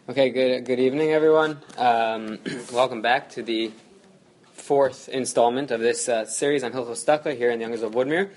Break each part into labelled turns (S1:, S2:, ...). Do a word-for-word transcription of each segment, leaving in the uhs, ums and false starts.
S1: Okay, good good evening, everyone. Um, welcome back to the fourth installment of this uh, series on Hilchos Tzedakah here in the Youngers of Woodmere.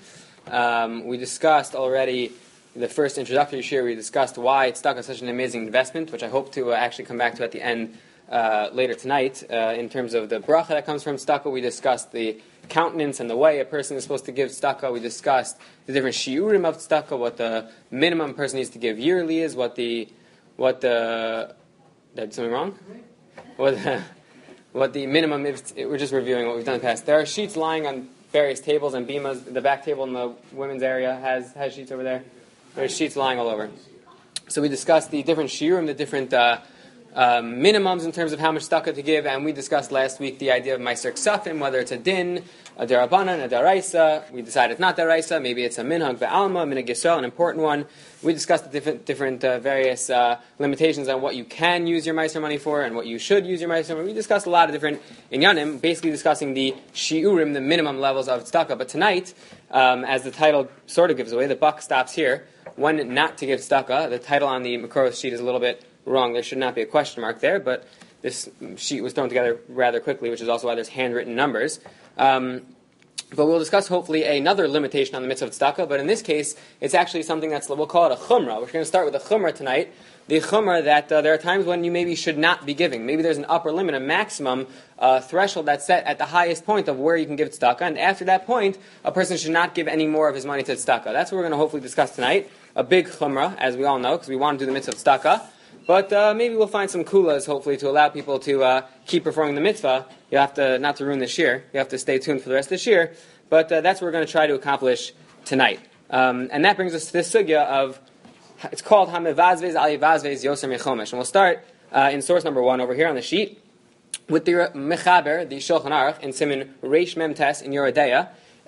S1: Um, we discussed already the first introductory shir. We discussed why tzedakah is such an amazing investment, which I hope to uh, actually come back to at the end uh, later tonight. Uh, in terms of the bracha that comes from tzedakah, we discussed the countenance and the way a person is supposed to give tzedakah. We discussed the different shiurim of tzedakah, what the minimum a person needs to give yearly is, what the what the Did I do something wrong? What the, what the minimum is, we're just reviewing what we've done in the past. There are sheets lying on various tables and bimas. The back table in the women's area has, has sheets over there. There's sheets lying all over. So we discussed the different shiurim, the different uh, uh, minimums in terms of how much tzedakah to give, and we discussed last week the idea of meiser ksafim, whether it's a din, a derabanan, a daraisa. We decided it's not daraisa, maybe it's a minhag ve'alma, minhag yisrael, an important one. We discussed the different, different uh, various uh, limitations on what you can use your meiser money for and what you should use your meiser money. We discussed a lot of different inyanim, basically discussing the shiurim, the minimum levels of tzedakah. But tonight, um, as the title sort of gives away, the buck stops here. When not to give tzedakah, the title on the Makoros sheet is a little bit wrong. There should not be a question mark there, but this sheet was thrown together rather quickly, which is also why there's handwritten numbers. Um, But we'll discuss, hopefully, another limitation on the mitzvah of tzedakah. But in this case, it's actually something that's, we'll call it a chumrah. We're going to start with a chumrah tonight. The chumrah that uh, there are times when you maybe should not be giving. Maybe there's an upper limit, a maximum uh, threshold that's set at the highest point of where you can give tzedakah. And after that point, a person should not give any more of his money to tzedakah. That's what we're going to hopefully discuss tonight. A big chumrah, as we all know, because we want to do the mitzvah of tzedakah. But uh, maybe we'll find some kulas, hopefully, to allow people to uh, keep performing the mitzvah. You have to, not to ruin this year, you have to stay tuned for the rest of this year. But uh, that's what we're going to try to accomplish tonight. Um, and that brings us to this sugya of, it's called Hamevazvez Al Yevazvez Yoser Mechomesh. And we'll start uh, in source number one over here on the sheet with the Mechaber, the Shulchan Aruch, in Siman Reish Mem Tes in Yoredeya,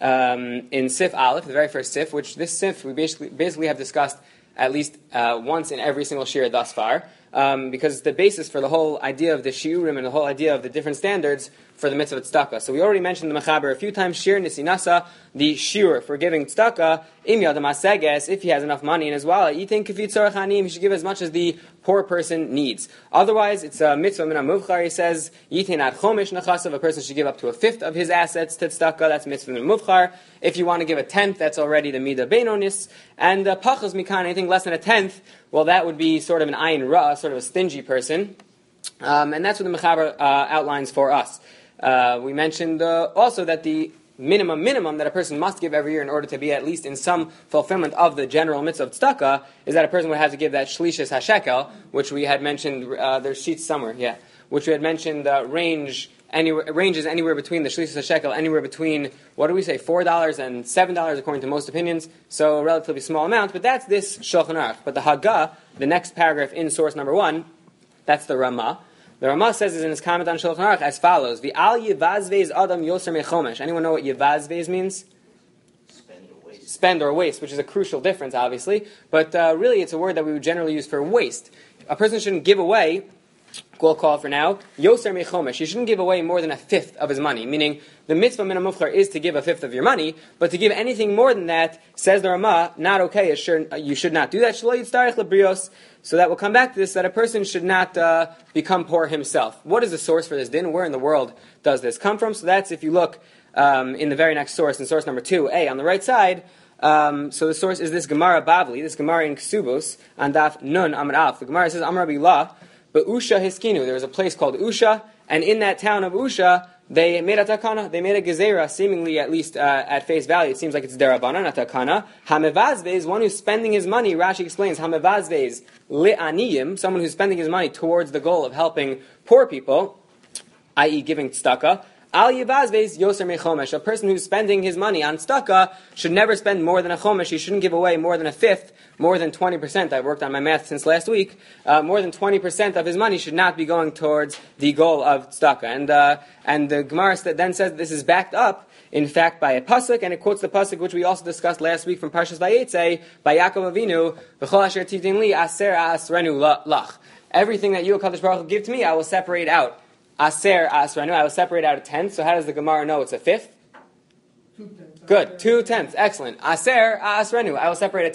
S1: um, in Sif Aleph, the very first Sif, which this Sif we basically, basically have discussed at least uh, once in every single shir thus far, um, because it's the basis for the whole idea of the shiurim and the whole idea of the different standards for the mitzvah of tzedakah. So we already mentioned the mechaber a few times, shir nisinasa, the shiur for giving tzedakah, im yadam haseges, if he has enough money in his wallet, yitin kifit tzorach hanim, he should give as much as the poor person needs. Otherwise, it's a mitzvah min ha-muvchar, he says, yitin ad chomish nechasav, a person should give up to a fifth of his assets to tzedakah, that's mitzvah min ha-muvchar. If you want to give a tenth, that's already the midah beinonis, and uh, pachas mikan, anything less than a tenth, well, that would be sort of an ayin ra, sort of a stingy person, um, and that's what the mechaber uh, outlines for us. Uh, we mentioned uh, also that the minimum minimum that a person must give every year in order to be at least in some fulfillment of the general mitzvah of tzedakah is that a person would have to give that shlishis hashekel, which we had mentioned, uh, there's sheets somewhere, yeah, which we had mentioned uh, range anywhere, ranges anywhere between the shlishis hashekel, anywhere between, what do we say, four dollars and seven dollars according to most opinions, so a relatively small amount, but that's this Shulchan Aruch. But the Haggah, the next paragraph in source number one, that's the Ramah. The Ramah says in his comment on Shulchan Aruch as follows: "V'al yevazvez adam yoser mechomesh." Anyone know what yevazvez means? Spend or waste. Spend or waste, which is a crucial difference, obviously. But uh, really, it's a word that we would generally use for waste. A person shouldn't give away. We'll call for now yoser mechomesh. You shouldn't give away more than a fifth of his money. Meaning, the mitzvah min ha-muvchar is to give a fifth of your money, but to give anything more than that, says the Ramah, not okay. You should not do that. Shelo yitztarich lebrios. So that we'll come back to this, that a person should not uh, become poor himself. What is the source for this din? Where in the world does this come from? So that's, if you look um, in the very next source, in source number two, A, on the right side, um, so the source is this Gemara Bavli, this Gemara in Ksubos, on Daf Nun Amar Alf. The Gemara says, Amar Rabbi La, but Usha Hiskinu, there was a place called Usha, and in that town of Usha, they made a takana, they made a gezerah, seemingly at least uh, at face value, it seems like it's derabanan, not takana. Hamevazvez, one who's spending his money, Rashi explains, Hamevazvez li'aniyim, someone who's spending his money towards the goal of helping poor people, that is giving tzedakah. Al yevazvez yoser mechomesh, a person who's spending his money on tzedakah should never spend more than a chomesh, he shouldn't give away more than a fifth, more than twenty percent, I've worked on my math since last week, uh, more than twenty percent of his money should not be going towards the goal of tzedakah. And uh, and the Gemara then says this is backed up, in fact, by a pasuk, and it quotes the pasuk which we also discussed last week from Parshas Vayetze, by Yaakov Avinu, v'chol asher titin li aser asrenu lach. Everything that you, HaKadosh Baruch Hu, give to me, I will separate out. Aser asrenu, I will separate out a tenth. So how does the Gemara know it's a fifth?
S2: Two tenths.
S1: Good, two tenths, excellent. Aser asrenu, I will separate a tenth.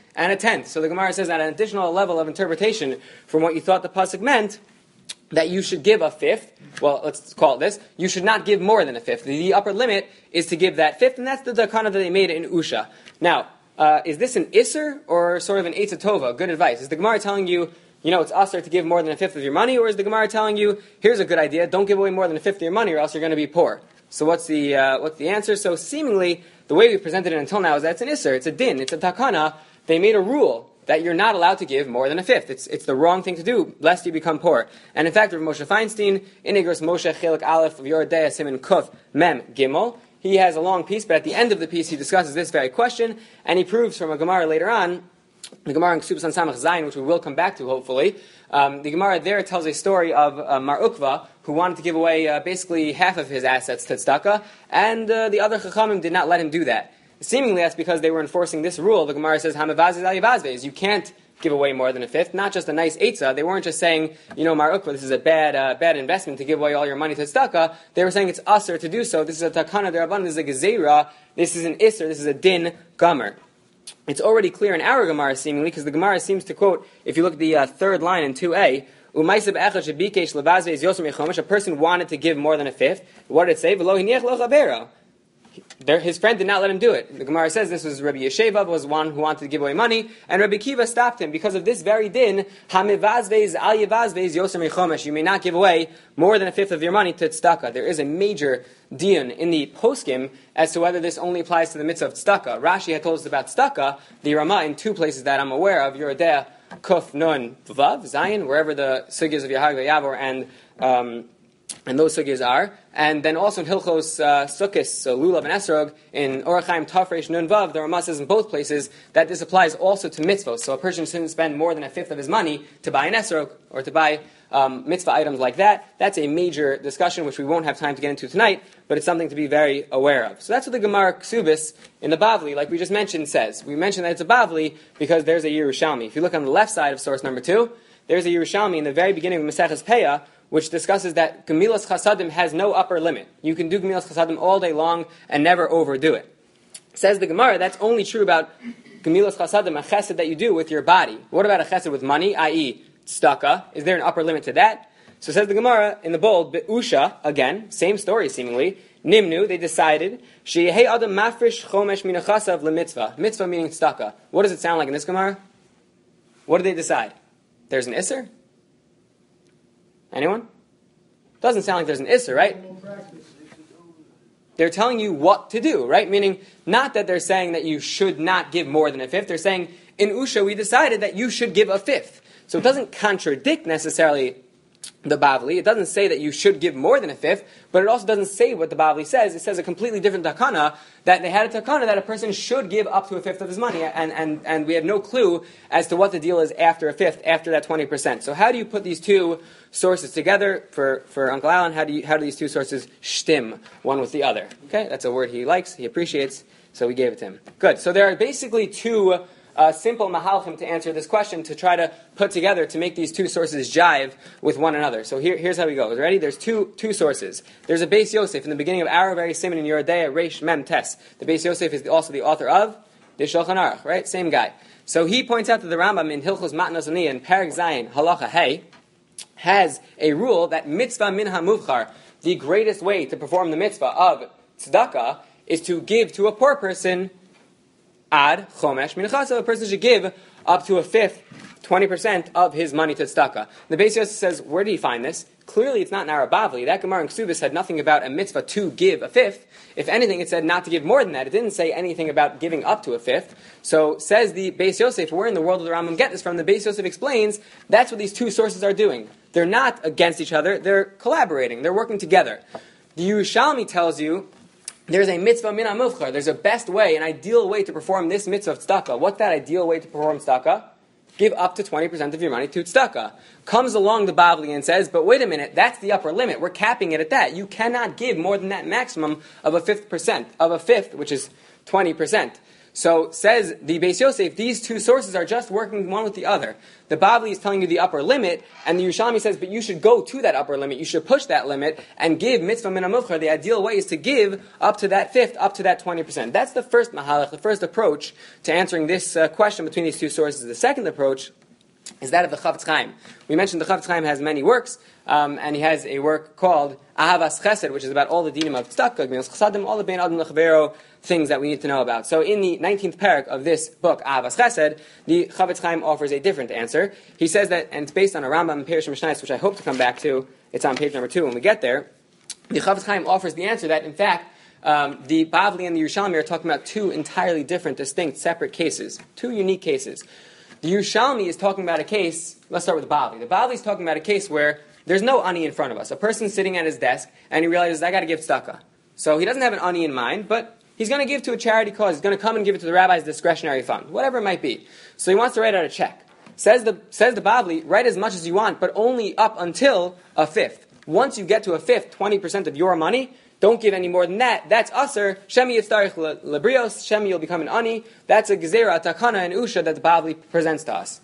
S1: and a tenth. So the Gemara says at an additional level of interpretation from what you thought the pasuk meant, that you should give a fifth. Well, let's call it this. You should not give more than a fifth. The upper limit is to give that fifth, and that's the dakana that they made in Usha. Now, uh, is this an Isser or sort of an Eitz Tova? Good advice. Is the Gemara telling you, you know, it's usher to give more than a fifth of your money, or is the Gemara telling you, here's a good idea, don't give away more than a fifth of your money, or else you're going to be poor? So what's the uh, what's the answer? So seemingly, the way we presented it until now is that it's an Isser, it's a din, it's a takana. They made a rule that you're not allowed to give more than a fifth. It's it's the wrong thing to do, lest you become poor. And in fact, Rav Moshe Feinstein, in Igros Moshe Chelik Aleph of Yoredei Siman Kuf Mem Gimel, he has a long piece, but at the end of the piece he discusses this very question, and he proves from a Gemara later on, the Gemara in Ksubas on Samach Zayin, which we will come back to hopefully. Um, the Gemara there tells a story of uh, Mar Ukva, who wanted to give away uh, basically half of his assets to tzedakah, and uh, the other Chachamim did not let him do that. Seemingly that's because they were enforcing this rule. The Gemara says, Hamavazes al Yavazves, you can't give away more than a fifth, not just a nice eitzah. They weren't just saying, you know, Mar Ukva, this is a bad uh, bad investment to give away all your money to tzedakah. They were saying it's usher to do so. This is a takana derabbanan, this is a gezerah, this is an isser, this is a din gomer. It's already clear in our Gemara, seemingly, because the Gemara seems to quote, if you look at the uh, third line in two a, a person wanted to give more than a fifth. What did it say? There, his friend did not let him do it. The Gemara says this was Rabbi Yesheva, was one who wanted to give away money, and Rabbi Kiva stopped him because of this very din. You may not give away more than a fifth of your money to tzedakah. There is a major din in the poskim as to whether this only applies to the mitzvah of tzedakah. Rashi had told us about tzedakah. The Rama in two places that I'm aware of, Yoredei Kuf Nun Vav Zayin, wherever the sugyas of Yahag Yavor and um, and those sugyas are, and then also in Hilchos uh, Sukkos, so Lulav and Esrog, in Orach Chaim Tafresh Nun Vav, the Rama says in both places that this applies also to mitzvos. So a person shouldn't spend more than a fifth of his money to buy an Esrog, or to buy um, mitzvah items like that. That's a major discussion which we won't have time to get into tonight, but it's something to be very aware of. So that's what the Gemara Ksubis in the Bavli, like we just mentioned, says. We mentioned that it's a Bavli because there's a Yerushalmi. If you look on the left side of source number two, there's a Yerushalmi in the very beginning of Maseches Peah, which discusses that Gemilas Chasadim has no upper limit. You can do Gemilas Chasadim all day long and never overdo it. Says the Gemara, that's only true about Gemilas Chasadim, a chesed that you do with your body. What about a chesed with money, that is, tzedakah? Is there an upper limit to that? So says the Gemara in the bold, Be'usha, again, same story seemingly, Nimnu, they decided, Sheyehei Adam Mafrish Chomesh Minachasav LeMitzvah. Mitzvah meaning tzedakah. What does it sound like in this Gemara? What did they decide? There's an Isser? Anyone? Doesn't sound like there's an Isser, right? They're telling you what to do, right? Meaning, not that they're saying that you should not give more than a fifth. They're saying, in Usha, we decided that you should give a fifth. So it doesn't contradict necessarily the Bavli. It doesn't say that you should give more than a fifth, but it also doesn't say what the Bavli says. It says a completely different takana, that they had a takana that a person should give up to a fifth of his money, and, and, and we have no clue as to what the deal is after a fifth, after that twenty percent. So how do you put these two sources together? For, for Uncle Alan, how do you, how do these two sources shtim one with the other? Okay, that's a word he likes, he appreciates, so we gave it to him. Good, so there are basically two Uh, simple mahalchim to answer this question, to try to put together, to make these two sources jive with one another. So here, here's how we go. Ready? There's two two sources. There's a Beis Yosef in the beginning of our very Siman in Yoredei, Reish Mem Tes. The Beis Yosef is also the author of the Shulchan Aruch, right? Same guy. So he points out that the Rambam in Hilchos Matnos Ani in Perek Zayin Halacha Hey has a rule that mitzvah min hamuvchar, the greatest way to perform the mitzvah of tzedakah, is to give to a poor person ad chomesh minachasa. A person should give up to a fifth, twenty percent of his money to tzedakah. The Beis Yosef says, where do you find this? Clearly it's not in our Bavli. That Gemara in Ksubis said nothing about a mitzvah to give a fifth. If anything, it said not to give more than that. It didn't say anything about giving up to a fifth. So says the Beis Yosef, where in the world did the Rambam get this from? The Beis Yosef explains that's what these two sources are doing. They're not against each other. They're collaborating. They're working together. The Yerushalmi tells you there's a mitzvah min hamuvchar. There's a best way, an ideal way to perform this mitzvah of tzedakah. What's that ideal way to perform tzedakah? Give up to twenty percent of your money to tzedakah. Comes along the Bavli and says, but wait a minute, that's the upper limit. We're capping it at that. You cannot give more than that maximum of a fifth percent, of a fifth, which is twenty percent. So says the Beis Yosef, these two sources are just working one with the other. The Bavli is telling you the upper limit, and the Yerushalmi says, but you should go to that upper limit, you should push that limit, and give mitzvah min hamuvchar. The ideal way is to give up to that fifth, up to that twenty percent. That's the first mahalach, the first approach to answering this uh, question between these two sources. The second approach is that of the Chafetz Chaim. We mentioned the Chafetz Chaim has many works, um, and he has a work called Ahavas Chesed, which is about all the dinim of tzedakah, gmilas chasadim, all the bein adam lechavero things that we need to know about. So in the nineteenth parak of this book, Ahavas Chesed, the Chafetz Chaim offers a different answer. He says that, and it's based on a Rambam and Perush Mishnayos, which I hope to come back to. It's on page number two when we get there. The Chafetz Chaim offers the answer that, in fact, um, the Bavli and the Yerushalmi are talking about two entirely different, distinct, separate cases, two unique cases. The Yerushalmi is talking about a case, let's start with the Bavli. The Bavli is talking about a case where there's no ani in front of us. A person's sitting at his desk, and he realizes, I got to give tzedakah. So he doesn't have an ani in mind, but he's going to give to a charity cause. He's going to come and give it to the rabbi's discretionary fund, whatever it might be. So he wants to write out a check. Says the, says the Bavli, write as much as you want, but only up until a fifth. Once you get to a fifth, twenty percent of your money, don't give any more than that. That's aser. Shemi yitztarich lebrios. Shemi, you'll become an ani. That's a gezerah, takana, and usha that the Bavli presents to us.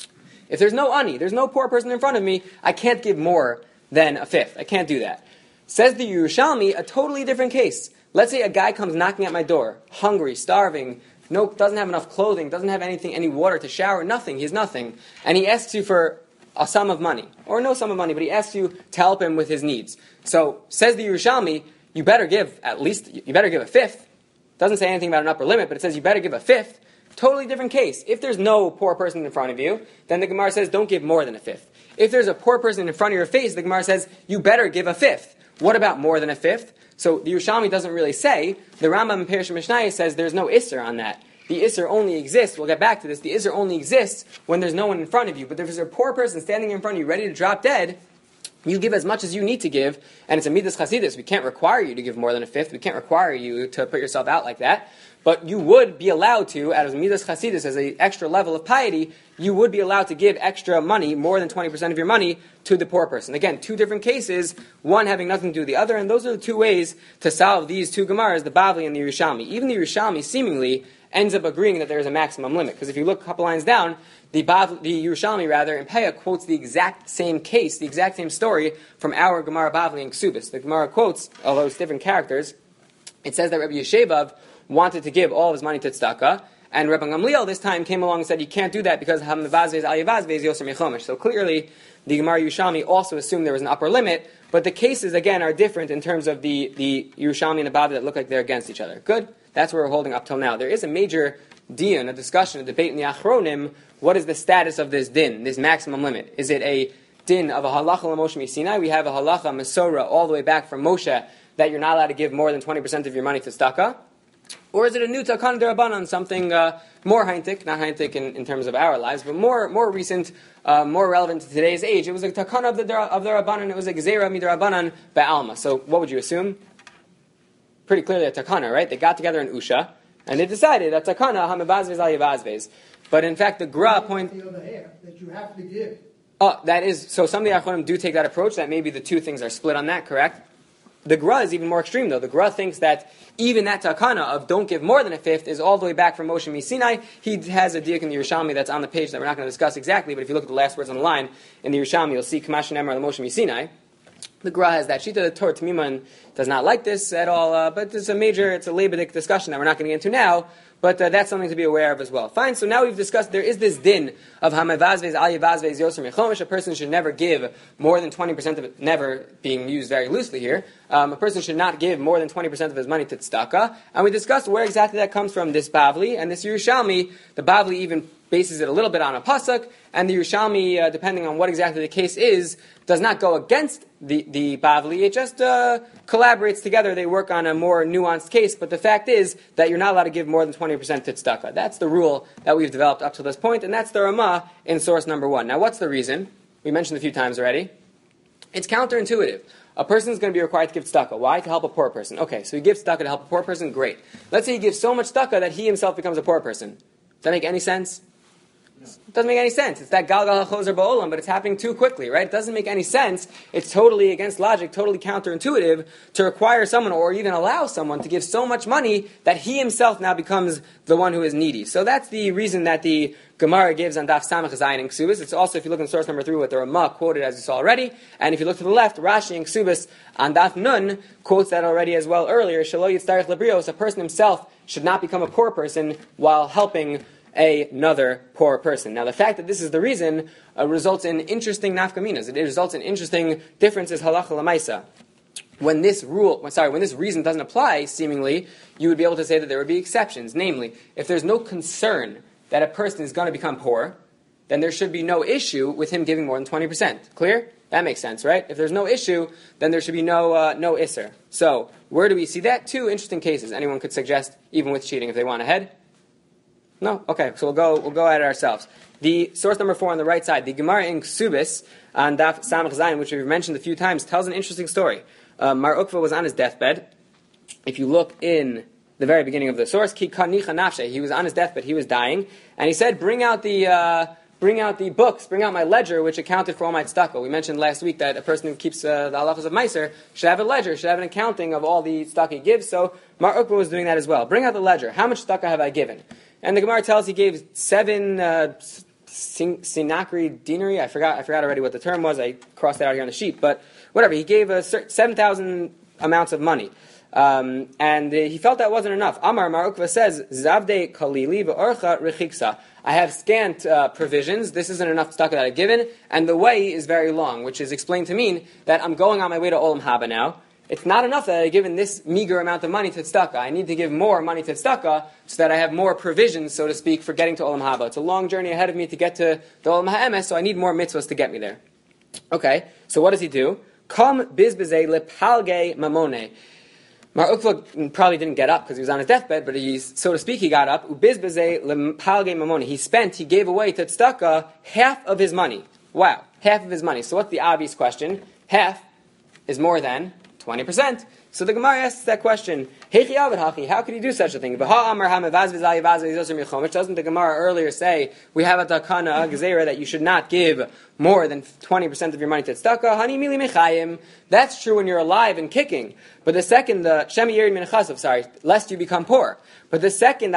S1: If there's no ani, there's no poor person in front of me, I can't give more than a fifth. I can't do that. Says the Yerushalmi, a totally different case. Let's say a guy comes knocking at my door, hungry, starving, no, doesn't have enough clothing, doesn't have anything, any water to shower, nothing. He has nothing, and he asks you for a sum of money, or no sum of money, but he asks you to help him with his needs. So says the Yerushalmi, you better give at least, you better give a fifth. Doesn't say anything about an upper limit, but it says you better give a fifth. Totally different case. If there's no poor person in front of you, then the Gemara says don't give more than a fifth. If there's a poor person in front of your face, the Gemara says you better give a fifth. What about more than a fifth? So the Yerushalmi doesn't really say. The Rambam in Perush Mishnayos says there's no Isser on that. The Isser only exists, we'll get back to this, the Isser only exists when there's no one in front of you. But if there's a poor person standing in front of you ready to drop dead, you give as much as you need to give, and it's a midas chasidus. We can't require you to give more than a fifth. We can't require you to put yourself out like that. But you would be allowed to, out of midas chasidus, as an extra level of piety, you would be allowed to give extra money, more than twenty percent of your money, to the poor person. Again, two different cases, one having nothing to do with the other, and those are the two ways to solve these two Gemaras, the Bavli and the Yerushalmi. Even the Yerushalmi seemingly ends up agreeing that there is a maximum limit. Because if you look a couple lines down, the, Bav, the Yerushalmi, rather, in Peah quotes the exact same case, the exact same story from our Gemara Bavli and Ksubis. The Gemara quotes, although it's different characters, it says that Rabbi Yeshevav wanted to give all of his money to tzedakah, and Rabbi Gamliel this time came along and said, you can't do that because Hamavazvez al Yavazvez Yoser Mechomesh. So clearly, the Gemara Yerushalmi also assumed there was an upper limit, but the cases, again, are different in terms of the, the Yerushalmi and the Bavli that look like they're against each other. Good? That's where we're holding up till now. There is a major dion, a discussion, a debate in the Achronim. What is the status of this din, this maximum limit? Is it a din of a halacha l'Moshe Sinai? We have a halacha Masorah all the way back from Moshe that you're not allowed to give more than twenty percent of your money to tzedakah? Or is it a new takan derabanan, something uh, more heintik, not heintik in, in terms of our lives, but more more recent, uh, more relevant to today's age? It was a takan of the of the rabbanan. It was a gezerah midarabanan ba'alma. So what would you assume? Pretty clearly a takana, right? They got together in Usha and they decided that takana hamavazvez al yavazvez. But in fact, the Gra point
S2: the other half that you have to give.
S1: Oh, that is so. Some of the Achronim do take that approach. That maybe the two things are split on that. Correct. The Gra is even more extreme, though. The Gra thinks that even that takana of don't give more than a fifth is all the way back from Moshe Sinai. He has a diak in the Yerushalmi that's on the page that we're not going to discuss exactly, but if you look at the last words on the line in the Yerushalmi, you'll see Kamash Nemar the Moshe Sinai. The Gra has that. Shita, the Torah Tamiman does not like this at all, uh, but it's a major, it's a Leibedic discussion that we're not going to get into now. But uh, that's something to be aware of as well. Fine, so now we've discussed there is this din of Hamavazvez, Al Yavazvez, Yoser Mechomesh. A person should never give more than twenty percent of it, never being used very loosely here. Um, a person should not give more than twenty percent of his money to tzedakah. And we discussed where exactly that comes from, this Bavli. And this Yerushalmi, the Bavli even bases it a little bit on a pasuk, and the Yerushalmi, uh, depending on what exactly the case is, does not go against the, the Bavli. It just uh, collaborates together. They work on a more nuanced case, but the fact is that you're not allowed to give more than twenty percent to tzedakah. That's the rule that we've developed up to this point, and that's the Ramah in source number one. Now, what's the reason? We mentioned a few times already. It's counterintuitive. A person is going to be required to give tzedakah. Why? To help a poor person. Okay, so he gives tzedakah to help a poor person. Great. Let's say he gives so much tzedakah that he himself becomes a poor person. Does that make any sense? It doesn't make any sense. It's that Galgal HaChozer Ba'olam, but it's happening too quickly, right? It doesn't make any sense. It's totally against logic, totally counterintuitive to require someone or even allow someone to give so much money that he himself now becomes the one who is needy. So that's the reason that the Gemara gives on Daf Samach Zayin and Ksubis. It's also, if you look in source number three, what the Ramah quoted as you saw already. And if you look to the left, Rashi and Ksubis on Daf Nun quotes that already as well earlier. Shelo Yitztarech Lebrios, a person himself should not become a poor person while helping another poor person. Now, the fact that this is the reason uh, results in interesting nafkaminas. It results in interesting differences halacha lamaisa. When this rule, sorry, when this reason doesn't apply, seemingly, you would be able to say that there would be exceptions. Namely, if there's no concern that a person is going to become poor, then there should be no issue with him giving more than twenty percent. Clear? That makes sense, right? If there's no issue, then there should be no uh, no isser. So, where do we see that? Two interesting cases. Anyone could suggest, even with cheating, if they want ahead. No? Okay, so we'll go we'll go at it ourselves. The source number four on the right side, the Gemara in Ksubis, on Daf Samach Zayin, which we've mentioned a few times, tells an interesting story. Uh, Mar Ukva was on his deathbed. If you look in the very beginning of the source, Ki Kanicha Nafshe, he was on his deathbed, he was dying, and he said, bring out the uh, bring out the books, bring out my ledger, which accounted for all my tzedakah. We mentioned last week that a person who keeps uh, the halachas of Meiser should have a ledger, should have an accounting of all the tzedakah he gives, so Mar Ukva was doing that as well. Bring out the ledger. How much tzedakah have I given? And the Gemara tells he gave seven uh, sinakri dinari. I forgot. I forgot already what the term was. I crossed it out here on the sheet. But whatever. He gave a seven thousand amounts of money, um, and uh, he felt that wasn't enough. Amar Mar Ukva says, "Zavde kalili v'orcha rechiksa." I have scant uh, provisions. This isn't enough tzedakah that I've given, and the way is very long, which is explained to mean that I'm going on my way to Olam Haba now. It's not enough that I've given this meager amount of money to tzedakah. I need to give more money to tzedakah so that I have more provisions, so to speak, for getting to Olam Haba. It's a long journey ahead of me to get to the Olam Ha'emes, so I need more mitzvahs to get me there. Okay, so what does he do? Kam bizbezei lepalge mamone. Mar Ukva probably didn't get up because he was on his deathbed, but he, so to speak, he got up. Ubizbezei lepalge mamone. He spent, he gave away to tzedakah half of his money. Wow, half of his money. So what's the obvious question? Half is more than twenty percent. So the Gemara asks that question, how could he do such a thing? Doesn't the Gemara earlier say, we have a takana, a gezerah, that you should not give more than twenty percent of your money to tzedakah? That's true when you're alive and kicking. But the second, the Shem Yerid Min Chasav, sorry, lest you become poor. But the second,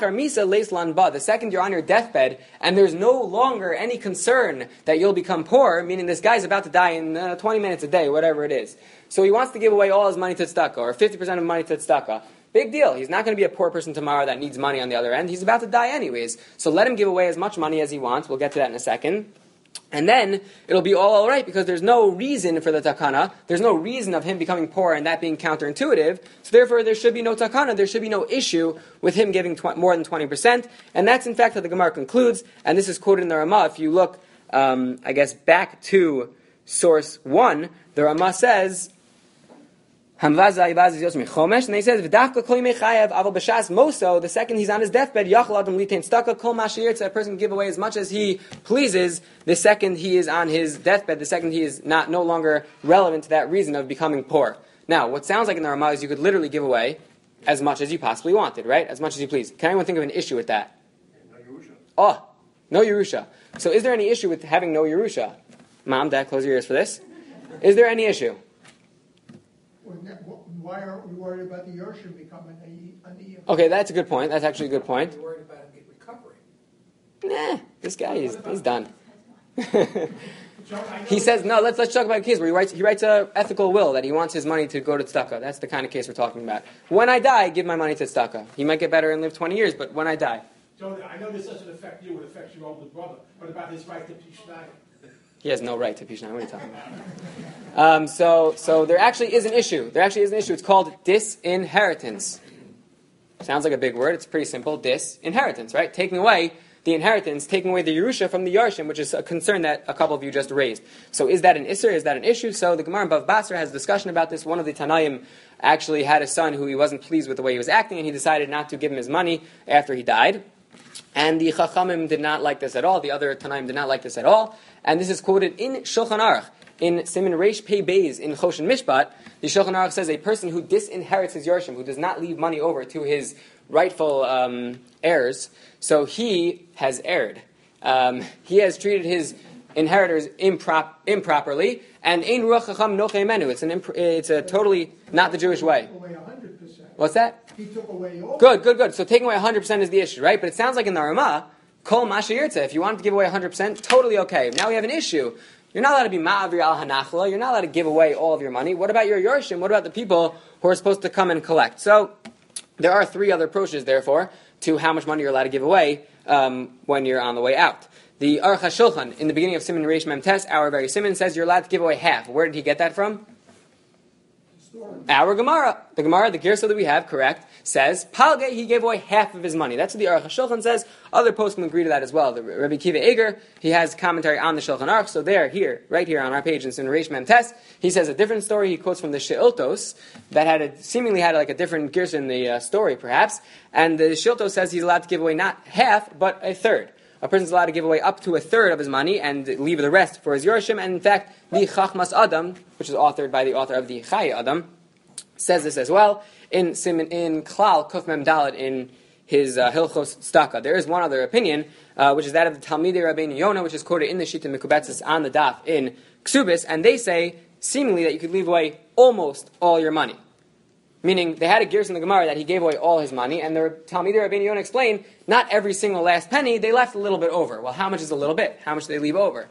S1: the second you're on your deathbed, and there's no longer any concern that you'll become poor, meaning this guy's about to die in uh, twenty minutes a day, whatever it is. So he wants to give away all his money to tzedakah, or fifty percent of money to tzedakah. Big deal. He's not going to be a poor person tomorrow that needs money on the other end. He's about to die anyways. So let him give away as much money as he wants. We'll get to that in a second. And then it'll be all alright because there's no reason for the takana. There's no reason of him becoming poor and that being counterintuitive. So therefore there should be no takana. There should be no issue with him giving tw- more than twenty percent. And that's in fact how the Gemara concludes. And this is quoted in the Ramah. If you look, um, I guess, back to source one, the Ramah says, and he says, Moso, the second he's on his deathbed, a person can give away as much as he pleases. The second he is on his deathbed, the second he is not no longer relevant to that reason of becoming poor. Now, what sounds like in the Ramah is you could literally give away as much as you possibly wanted, right? As much as you please. Can anyone think of an issue with that?
S3: No Yerusha.
S1: Oh, no Yerusha. So is there any issue with having no Yerusha? Mom, Dad, close your ears for this. Is there any issue?
S2: Why are we worried about the Yerusha becoming a, a, a
S1: Okay, that's a good point. That's actually a good point.
S3: We're worried about him recovering.
S1: Nah, this guy is he's done. He says no. Let's let's talk about a case where he writes he writes a ethical will that he wants his money to go to tzedakah. That's the kind of case we're talking about. When I die, give my money to tzedakah. He might get better and live twenty years, but when I die,
S3: So I know this doesn't affect you; it affects your older brother. What about his right to pishnai?
S1: he has no right to pishnai. What are you talking about? Um, so so there actually is an issue. There actually is an issue. It's called disinheritance. Sounds like a big word. It's pretty simple. Disinheritance, right? Taking away the inheritance, taking away the Yerusha from the Yarshim, which is a concern that a couple of you just raised. So is that an Isser? Is that an issue? So the Gemara in Bav Basra has a discussion about this. One of the Tanaim actually had a son who he wasn't pleased with the way he was acting, and he decided not to give him his money after he died. And the Chachamim did not like this at all. The other Tanaim did not like this at all. And this is quoted in Shulchan Aruch. In Siman Reish Pei Beis in Choshen Mishpat, the Shulchan Aruch says a person who disinherits his Yarshim, who does not leave money over to his rightful um, heirs, so he has erred. Um, he has treated his inheritors improp- improperly, and ein ruach chacham nochei menu. It's an imp- it's a totally not the Jewish way.
S2: He took away one hundred percent.
S1: What's that?
S2: He took away all.
S1: Good, good, good. So taking away one hundred percent is the issue, right? But it sounds like in the Ramah, kol masha yirtzeh, if you wanted to give away one hundred percent, totally okay. Now we have an issue. You're not allowed to be ma'avir al hanachla. You're not allowed to give away all of your money. What about your yorshim? What about the people who are supposed to come and collect? So there are three other approaches, therefore, to how much money you're allowed to give away um, when you're on the way out. The Aruch HaShulchan, in the beginning of Siman Reish Mem Tes, our very Siman, says you're allowed to give away half. Where did he get that from? Our Gemara. The Gemara, the Girsa that we have, correct, says, Palge, he gave away half of his money. That's what the Aruch HaShulchan says. Other posts can agree to that as well. The Rabbi Kiva Eger, he has commentary on the Shulchan Aruch. So there, here, right here on our page in Siman Reish Mem Tes, he says a different story. He quotes from the She'iltos, that had a, seemingly had like a different Girsa in the uh, story, perhaps. And the She'iltos says he's allowed to give away not half, but a third. A person's allowed to give away up to a third of his money and leave the rest for his Yorshim. And in fact, the Chachmas Adam, which is authored by the author of the Chaya Adam, says this as well in Siman, in Klal Kuf Mem Daled in his uh, Hilchos Staka. There is one other opinion, uh, which is that of the Talmidei Rabbeinu Yonah, which is quoted in the Shita Mekubetzes on the Daf in Ksubis, and they say seemingly that you could leave away almost all your money. Meaning, they had a Gerus in the Gemara that he gave away all his money, and the Talmidei Rabbeinu Yonah explained, not every single last penny, they left a little bit over. Well, how much is a little bit? How much do they leave over?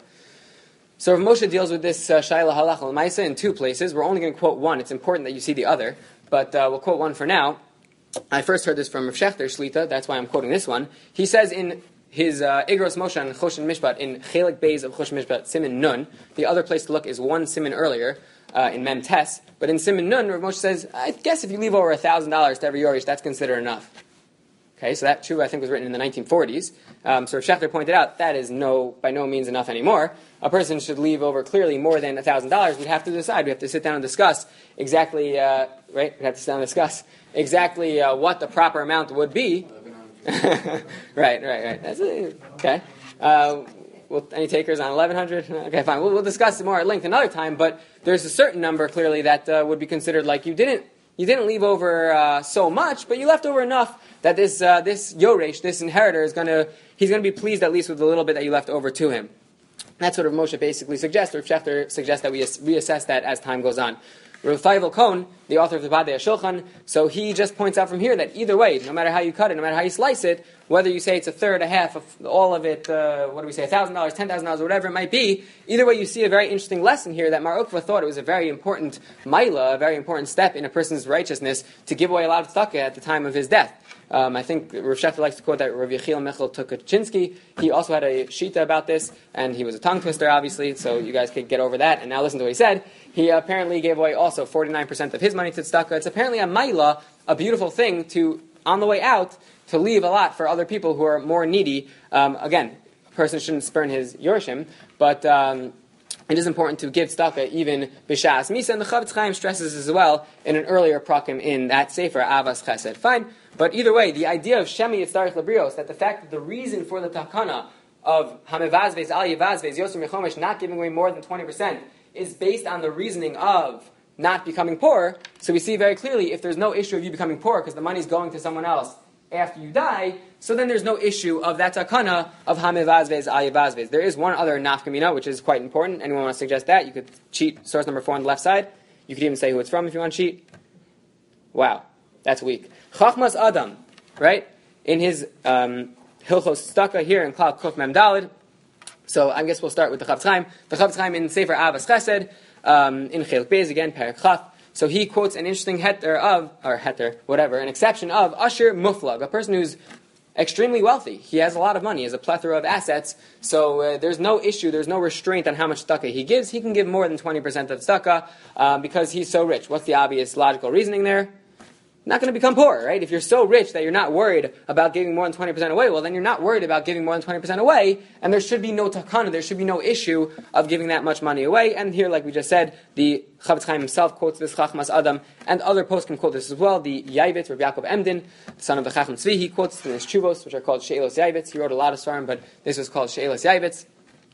S1: So Rav Moshe deals with this uh, Shaila Halach L'Maisa in two places. We're only going to quote one. It's important that you see the other, but uh, we'll quote one for now. I first heard this from Rav Shechter Shlita, that's why I'm quoting this one. He says in his uh, Igros Moshe and Choshen Mishpat, in Chelik Beis of Choshen Mishpat, Siman Nun, the other place to look is one Siman earlier, uh, in Mem Tes, but in Siman Nun, Rav Moshe says, I guess if you leave over one thousand dollars to every Yorish, that's considered enough. Okay, so that too, I think, was written in the nineteen forties. Um, so Schechter pointed out that is no, by no means enough anymore. A person should leave over clearly more than one thousand dollars. We'd have to decide. We have to sit down and discuss exactly, uh, right? We'd have to sit down and discuss exactly uh, what the proper amount would be. right, right, right. That's it. Okay. Uh, well, any takers on eleven hundred? Okay, fine. We'll, we'll discuss it more at length another time, but there's a certain number, clearly, that uh, would be considered like you didn't You didn't leave over uh, so much, but you left over enough that this uh, this Yoresh, this inheritor, is going to he's going to be pleased at least with the little bit that you left over to him. That's what Rav Moshe basically suggests. Rav Shechter suggests that we reassess that as time goes on. Rav Feivel Kohn, the author of the Badei HaShulchan, so he just points out from here that either way, no matter how you cut it, no matter how you slice it, whether you say it's a third, a half of all of it, uh, what do we say, one thousand dollars, ten thousand dollars, whatever it might be, either way you see a very interesting lesson here that Mar Ukva thought it was a very important maila, a very important step in a person's righteousness to give away a lot of tzedakah at the time of his death. Um, I think Rav Shechter likes to quote that Rav Yechiel Michal Tukachinsky, he also had a shita about this, and he was a tongue twister, obviously, so you guys could get over that. And now listen to what he said. He apparently gave away also forty-nine percent of his money to tzedakah. It's apparently a maila, a beautiful thing to, on the way out, to leave a lot for other people who are more needy. Um, again, a person shouldn't spurn his yorshim, but um, it is important to give tzedakah even b'shas misa. And the Chavetz Chaim stresses as well in an earlier prakim in that sefer Avas Chesed. Fine, but either way, the idea of Shemi Yitzarich Labrios, that the fact that the reason for the takana of Hamevazvez Al Yevazvez Yosem Yechomesh not giving away more than twenty percent is based on the reasoning of not becoming poor. So we see very clearly if there's no issue of you becoming poor because the money's going to someone else after you die, so then there's no issue of that takana of hamevazvez ayevazvez. There is one other nafkamina, which is quite important. Anyone want to suggest that? You could cheat source number four on the left side. You could even say who it's from if you want to cheat. Wow, that's weak. Chachmas Adam, right? In his um, Hilchos Staka here in Klal Kuf Mem Daled. So I guess we'll start with the Chavetz Chaim. The Chavetz Chaim in Sefer Avas Chesed, um, in Chelik Beis, again, Perek Chaf. So he quotes an interesting heter of, or heter, whatever, an exception of Asher Muflag, a person who's extremely wealthy. He has a lot of money, he has a plethora of assets, so uh, there's no issue, there's no restraint on how much tzedakah he gives. He can give more than twenty percent of tzedakah uh, because he's so rich. What's the obvious logical reasoning there? Not going to become poor, right? If you're so rich that you're not worried about giving more than twenty percent away, well, then you're not worried about giving more than twenty percent away, and there should be no takana, there should be no issue of giving that much money away. And here, like we just said, the Chavetz Chaim himself quotes this Chachmas Adam, and other posts can quote this as well. The Yaivitz, Rabbi Yaakov Emden, the son of the Chacham Tzvi, he quotes in his Chuvos, which are called She'elos Yaivitz. He wrote a lot of svarim, but this was called She'elos Yaivitz.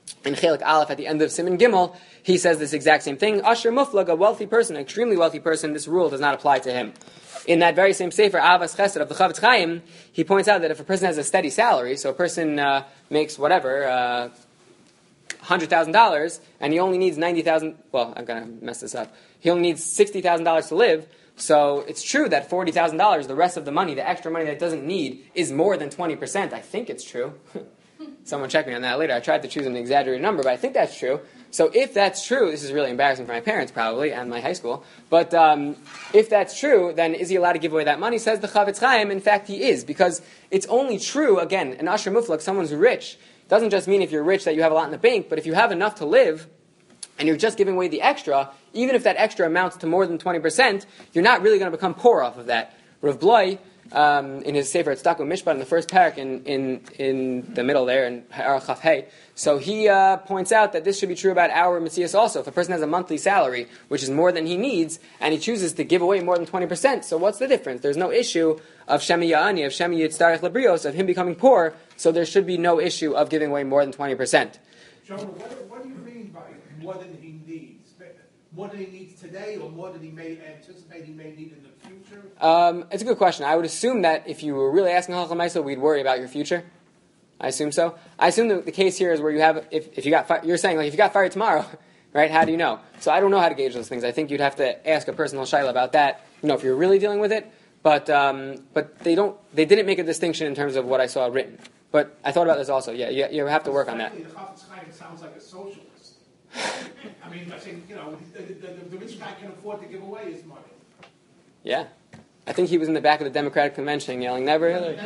S1: in Chelik Aleph at the end of Siman Gimel, he says this exact same thing. Asher Muflag, a wealthy person, an extremely wealthy person, this rule does not apply to him. In that very same sefer, Avas Chesed of the Chavetz Chaim, he points out that if a person has a steady salary, so a person uh, makes whatever, uh, one hundred thousand dollars, and he only needs ninety thousand dollars, well, I'm going to mess this up, he only needs sixty thousand dollars to live, so it's true that forty thousand dollars, the rest of the money, the extra money that it doesn't need, is more than twenty percent. I think it's true. Someone check me on that later. I tried to choose an exaggerated number, but I think that's true. So if that's true, this is really embarrassing for my parents probably, and my high school, but um, if that's true, then is he allowed to give away that money? Says the Chavetz Chaim, in fact he is, because it's only true, again, an Asher Muflak, someone who's rich, doesn't just mean if you're rich that you have a lot in the bank, but if you have enough to live, and you're just giving away the extra, even if that extra amounts to more than twenty percent, you're not really going to become poor off of that. Rav Bloy, um, in his Sefer Tzedakah Mishpat, in the first parak, in, in, in the middle there, in Ha'ar Chaf Hey, so he uh, points out that this should be true about our Metzias also. If a person has a monthly salary, which is more than he needs, and he chooses to give away more than twenty percent, so what's the difference? There's no issue of Shemi Ya'ani, of Shemi Yitztarech Lebrios, of him becoming poor, so there should be no issue of giving away more than twenty percent.
S3: Jonah, what, what do you mean by more than he needs? More than he needs today, or more than he may anticipate he may need in the future?
S1: Um, it's a good question. I would assume that if you were really asking Halachah Maisa, we'd worry about your future. I assume so. I assume that the case here is where you have, if, if you got, fi- you're saying like if you got fired tomorrow, right? How do you know? So I don't know how to gauge those things. I think you'd have to ask a personal shayla about that. You know, if you're really dealing with it. But um, but they don't. They didn't make a distinction in terms of what I saw written. But I thought about this also. Yeah, you, you have to work on that.
S3: The Chavetz Chaim sounds like a socialist. I mean, I think, you know, the, the, the rich guy can afford to give away his money.
S1: Yeah. I think he was in the back of the Democratic Convention yelling, never Hillary.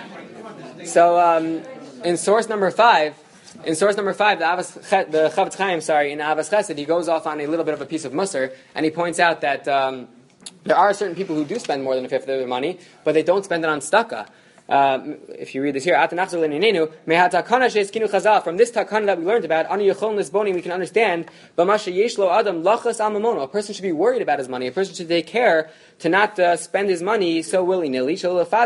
S1: So, um, in source number five, in source number five, the, Avas, the Chavetz Chaim, sorry, in Avas Chesed, he goes off on a little bit of a piece of Musar, and he points out that um, there are certain people who do spend more than a fifth of their money, but they don't spend it on tzedakah. Um, if you read this here, from this takana that we learned about, we can understand a person should be worried about his money. A person should take care to not uh, spend his money so willy-nilly.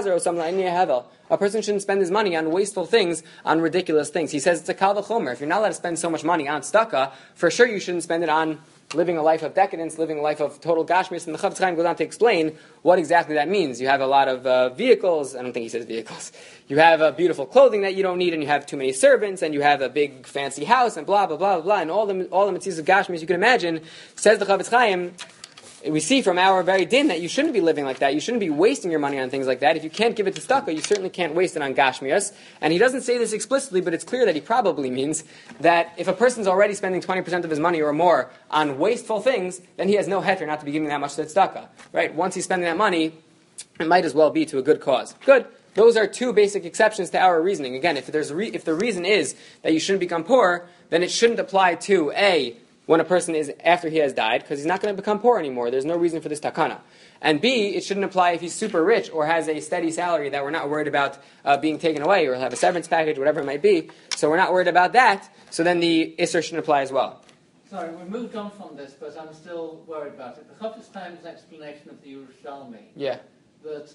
S1: A person shouldn't spend his money on wasteful things, on ridiculous things. He says it's a kal v'chomer. If you're not allowed to spend so much money on tzedakah, for sure you shouldn't spend it on living a life of decadence, living a life of total gashmis. And the Chavetz Chaim goes on to explain what exactly that means. You have a lot of uh, vehicles. I don't think he says vehicles. You have uh, beautiful clothing that you don't need, and you have too many servants, and you have a big fancy house, and blah, blah, blah, blah, blah, and all the all the mitzvahs of gashmis you can imagine. Says the Chavetz Chaim, we see from our very din that you shouldn't be living like that. You shouldn't be wasting your money on things like that. If you can't give it to tzedakah, you certainly can't waste it on gashmias. And he doesn't say this explicitly, but it's clear that he probably means that if a person's already spending twenty percent of his money or more on wasteful things, then he has no heter not to be giving that much to tzedakah. Right? Once he's spending that money, it might as well be to a good cause. Good. Those are two basic exceptions to our reasoning. Again, if there's a re- if the reason is that you shouldn't become poor, then it shouldn't apply to A, when a person is after he has died, because he's not going to become poor anymore. There's no reason for this takana. And B, it shouldn't apply if he's super rich or has a steady salary that we're not worried about uh, being taken away or have a severance package, whatever it might be. So we're not worried about that. So then the Isser shouldn't apply as well.
S4: Sorry, we moved on from this, but I'm still worried about it. The Chavetz Chaim's explanation of the Yerushalmi,
S1: Yeah.
S4: that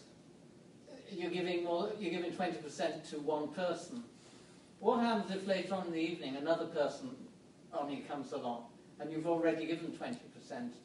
S4: you're giving more, you're giving twenty percent to one person. What happens if later on in the evening another person only comes along and you've already given twenty percent?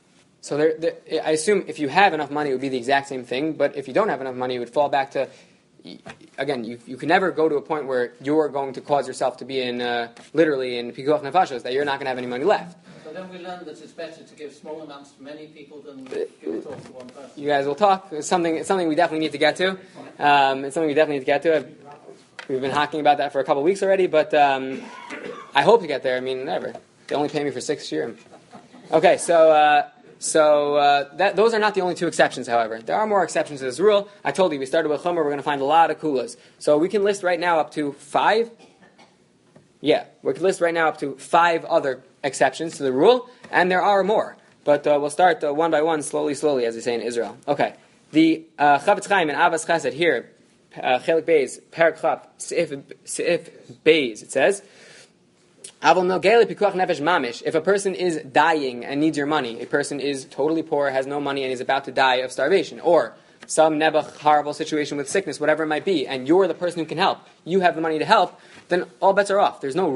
S1: So there, there, I assume if you have enough money, it would be the exact same thing. But if you don't have enough money, it would fall back to, again, you, you can never go to a point where you're going to cause yourself to be in, uh, literally in pikuach nefashos, that you're not going to have any money left.
S4: So then we learn that it's better to give small amounts to many people than give it all to one person.
S1: You guys will talk. It's something, it's something we definitely need to get to. Um, it's something we definitely need to get to. I've, we've been hacking about that for a couple of weeks already, but um, I hope to get there. I mean, never. They only pay me for six years. Okay, so uh, so uh, that, those are not the only two exceptions, however. There are more exceptions to this rule. I told you, we started with Chomer, we're going to find a lot of kulas. So we can list right now up to five. Yeah, we can list right now up to five other exceptions to the rule, and there are more. But uh, we'll start uh, one by one, slowly, slowly, as they say in Israel. Okay, the uh, Chavetz Chaim and Avas Chesed here, uh, Chelik Beis, Perak Chap, Seif Beis, it says, if a person is dying and needs your money, a person is totally poor, has no money, and is about to die of starvation, or some nebuch horrible situation with sickness, whatever it might be, and you're the person who can help, you have the money to help, then all bets are off. There's no rule.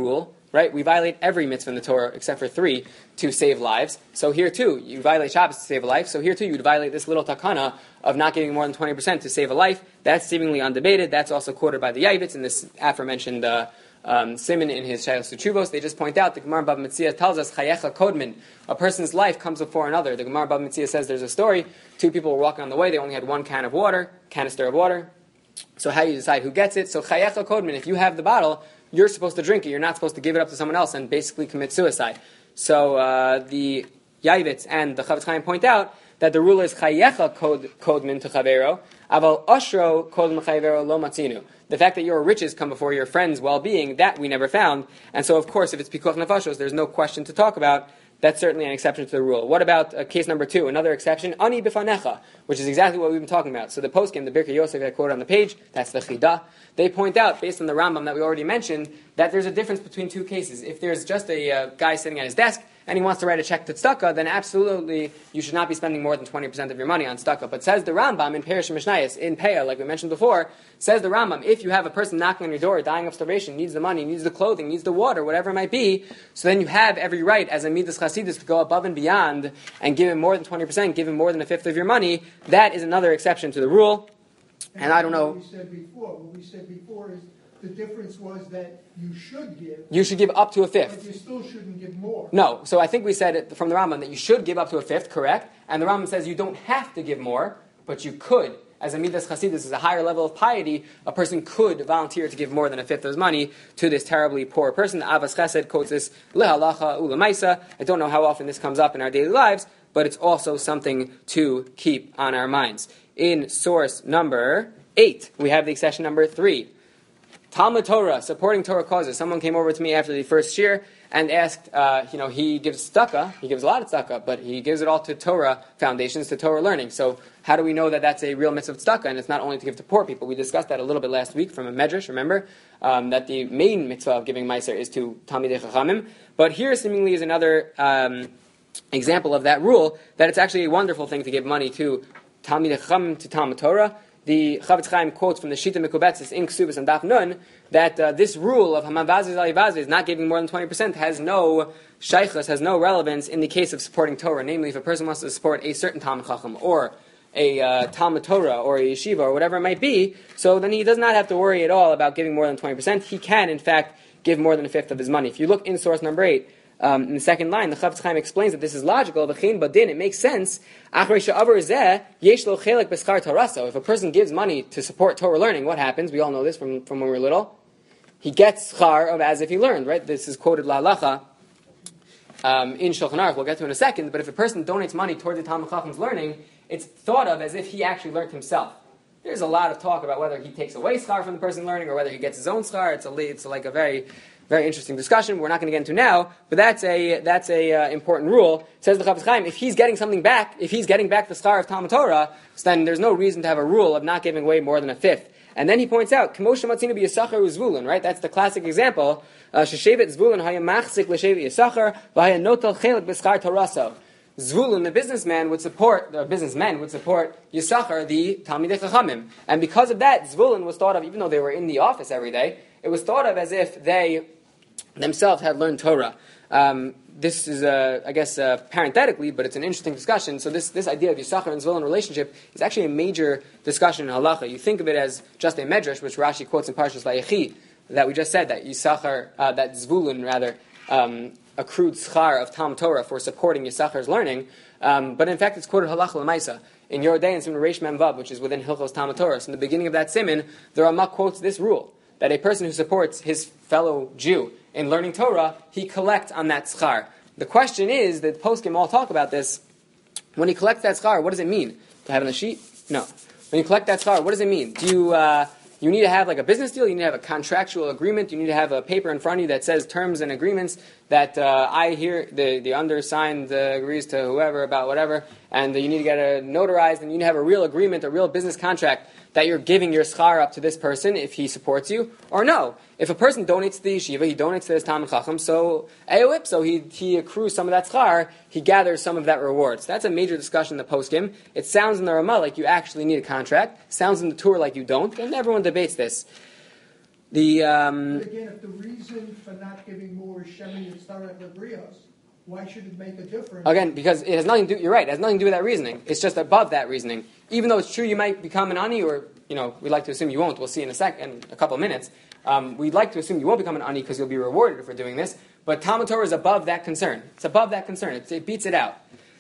S1: right? We violate every mitzvah in the Torah except for three to save lives. So here too, you violate Shabbos to save a life. So here too, you would violate this little takana of not giving more than twenty percent to save a life. That's seemingly undebated. That's also quoted by the Yavitz in this aforementioned uh, um, Simon in his Shaylos Chuvos. They just point out the Gemara Bava Metzia tells us Chayecha Kodmin, a person's life comes before another. The Gemara Bava Metzia says there's a story. Two people were walking on the way. They only had one can of water, canister of water. So how do you decide who gets it? So Chayecha Kodmin, if you have the bottle, you're supposed to drink it. You're not supposed to give it up to someone else and basically commit suicide. So uh, the Yavitz and the Chavetz Chaim point out that the rule is Chayecha Kodmin to Chavero, Aval Oshro Kodmin Chavero Lo Matzinu. The fact that your riches come before your friend's well-being, that we never found. And so, of course, if it's Pikuach Nefashos, there's no question to talk about. That's certainly an exception to the rule. What about uh, case number two? Another exception, Ani Bifanecha, which is exactly what we've been talking about. So the poskim, the Birkei Yosef I quoted on the page, that's the Chidah. They point out, based on the Rambam that we already mentioned, that there's a difference between two cases. If there's just a uh, guy sitting at his desk and he wants to write a check to tzedakah, then absolutely you should not be spending more than twenty percent of your money on tzedakah. But says the Rambam in Perish Mishnayos, in Peah, like we mentioned before, says the Rambam, if you have a person knocking on your door, dying of starvation, needs the money, needs the clothing, needs the water, whatever it might be, so then you have every right as a Midas Chasidus to go above and beyond and give him more than twenty percent, give him more than a fifth of your money. That is another exception to the rule. And, and I don't know.
S2: What we said before, what we said before is the difference was that you should give.
S1: You should give up to a fifth.
S2: But you still shouldn't give more.
S1: No. So I think we said it from the Rambam that you should give up to a fifth, correct? And the Rambam says you don't have to give more, but you could. As a Midas Chasidus is a higher level of piety, a person could volunteer to give more than a fifth of his money to this terribly poor person. The Avos Chesed quotes this, Lehalacha Ulamaisa. I don't know how often this comes up in our daily lives, but it's also something to keep on our minds. In source number eight, we have the exception number three. Talmud Torah, supporting Torah causes. Someone came over to me after the first year and asked, uh, you know, he gives tzedakah, he gives a lot of tzedakah, but he gives it all to Torah foundations, to Torah learning. So how do we know that that's a real mitzvah of tzedakah, and it's not only to give to poor people? We discussed that a little bit last week from a medrash, remember, um, that the main mitzvah of giving meiser is to Talmidei Chachamim. But here seemingly is another um, example of that rule, that it's actually a wonderful thing to give money to Talmidei Chachamim, to Talmud Torah. The Chavetz Chaim quotes from the Shita Mekubetzes in Ksubas and Daf Nun that uh, this rule of Haman Vazis Ali Vazis, not giving more than twenty percent, has no shaychus, has no relevance in the case of supporting Torah. Namely, if a person wants to support a certain Talmud Chacham or a uh, Talmud Torah or a yeshiva or whatever it might be, so then he does not have to worry at all about giving more than twenty percent. He can, in fact, give more than a fifth of his money. If you look in source number eight, Um, in the second line, the Chavetz Chaim explains that this is logical. It makes sense. If a person gives money to support Torah learning, what happens? We all know this from, from when we were little. He gets schar of as if he learned, right? This is quoted la'alacha um, in Shulchan Aruch. We'll get to in a second. But if a person donates money towards the Talmud Chacham's learning, it's thought of as if he actually learned himself. There's a lot of talk about whether he takes away schar from the person learning or whether he gets his own schar. It's a, it's like a very Very interesting discussion. We're not going to get into now, but that's a that's a uh, important rule. Says the Chavetz Chaim, if he's getting something back, if he's getting back the schar of Talmud Torah, then there's no reason to have a rule of not giving away more than a fifth. And then he points out, K'moshe matzinu b'Yisachar u'Zvulun, right? That's the classic example. Sheshevet Zvulun haya machzik l'shevet Yisachar v'haya notel chelik b'schar Toraso. Zvulun, the businessman, would support, the businessmen would support Yisachar, the Talmidei Chachamim. And because of that, Zvulun was thought of, even though they were in the office every day, it was thought of as if they themselves had learned Torah. Um, this is, uh, I guess, uh, parenthetically, but it's an interesting discussion. So this, this idea of Yisachar and Zvulun relationship is actually a major discussion in Halacha. You think of it as just a medrash, which Rashi quotes in Parshas Vayechi, that we just said, that Yisachar, uh, that Zvulun, rather, um, accrued schar of Talmud Torah for supporting Yisachar's learning. Um, but in fact, it's quoted Halacha L'maisa. In Yoredei and Siman Reish Mem Vav, which is within Hilchos Talmud Torah. So in the beginning of that Siman, the Ramah quotes this rule, that a person who supports his fellow Jew in learning Torah, he collects on that schar. The question is, that poskim all talk about this, when he collects that schar, what does it mean? Do I have it on the sheet? No. When you collect that schar, what does it mean? Do you, uh, you need to have like a business deal? You need to have a contractual agreement? You need to have a paper in front of you that says terms and agreements that uh, I hear, the, the undersigned uh, agrees to whoever about whatever, and you need to get it notarized, and you need to have a real agreement, a real business contract that you're giving your schar up to this person if he supports you, or no. If a person donates to the yeshiva, he donates to his Talmud Chacham, so eowip, so he, he accrues some of that schar, he gathers some of that reward. So that's a major discussion in the poskim. It sounds in the Ramah like you actually need a contract, sounds in the Torah like you don't, and everyone debates this. The um,
S2: But again, if the reason for not giving more is Shemi Yitzhak Lebrios, why should it make a difference?
S1: Again, because it has nothing to do, you're right, it has nothing to do with that reasoning. It's just above that reasoning. Even though it's true you might become an ani, or, you know, we'd like to assume you won't, we'll see in a sec, in a couple of minutes. Um, we'd like to assume you won't become an ani because you'll be rewarded for doing this, but Talmud Torah is above that concern. It's above that concern. It's, it beats it out.